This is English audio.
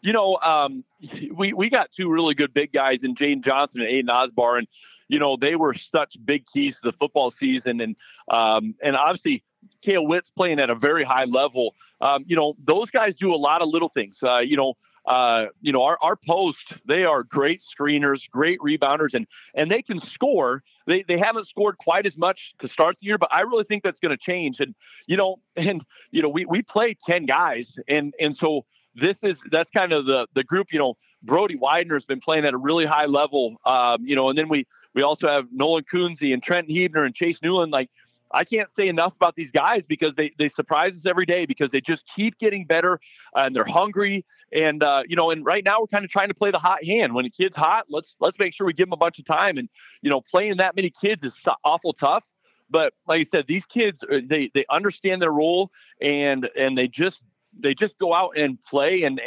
We got two really good big guys in Jaden Johnson and Aiden Osbar, and they were such big keys to the football season, and obviously Kale Witt's playing at a very high level. Those guys do a lot of little things. Our post, they are great screeners, great rebounders, and they can score. They haven't scored quite as much to start the year, but I really think that's going to change. And we play 10 guys, and so that's kind of the group. Brody Widener's been playing at a really high level. And then we also have Nolan Coonsey and Trenton Hebner and Chase Newland. Like, I can't say enough about these guys because they surprise us every day because they just keep getting better and they're hungry. And right now we're kind of trying to play the hot hand. When a kid's hot, let's make sure we give them a bunch of time. And playing that many kids is awful tough. But like I said, these kids, they understand their role and they just go out and play and